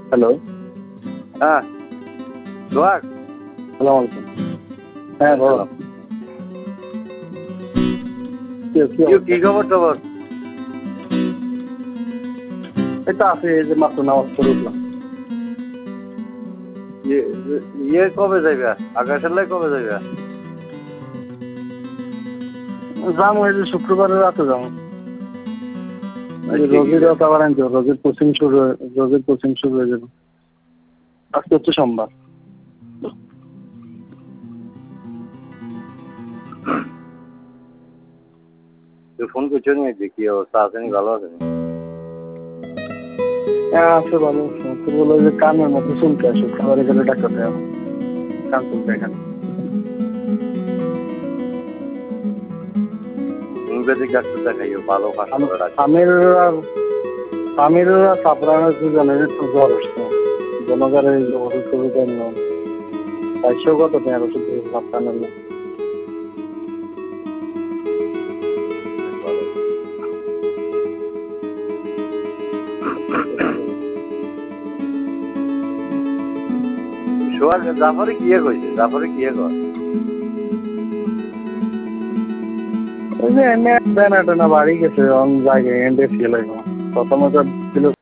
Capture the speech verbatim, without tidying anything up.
Hello. হ্যাঁ সোহাগ। সালাম আলাইকুম। হ্যাঁ বলো। কি খবর টবর? এটা আছে, এই যে মাত্র নামাজ পড়ে উঠলাম। ইয়ে কবে যাইবা? আকাশের লাই কবে যাইবা? যাবো এই যে শুক্রবারের রাতে যাবো। রোগীর রাত আবার আনতে হবে, রোগীর কোচিং শুরু হয়ে রোগীর কোচিং শুরু হয়ে যাবে। আজকে হচ্ছে সোমবার। তুই ফোন করছো নি? কি অবস্থা আছে? নি ভালো আছে? হ্যাঁ আছে, ভালো আছে। তো বলো যে কানের মধ্যে শুনতে আসো, খাবারে গেলে ডাক্তার দেয় কান শুনতে এখানে। ইংরেজি ডাক্তার দেখাইও, ভালো হাসপাতাল আছে। আমির আমির সাপড়ানোর দুজনের একটু জ্বর আসছে, জনগণের ওষুধ সুবিধা নিয়ম চারশো কত টাকার ওষুধ দিয়েছিলাম কানের মধ্যে। সোহাগ জাফরে কিয়ে কইছে? জাফরে কিয়ে কর? ওই যে এনে বেনা টেনা বাড়ি গেছে, অন জায়গায় এন্ডে ফেলে প্রথমে তো ছিল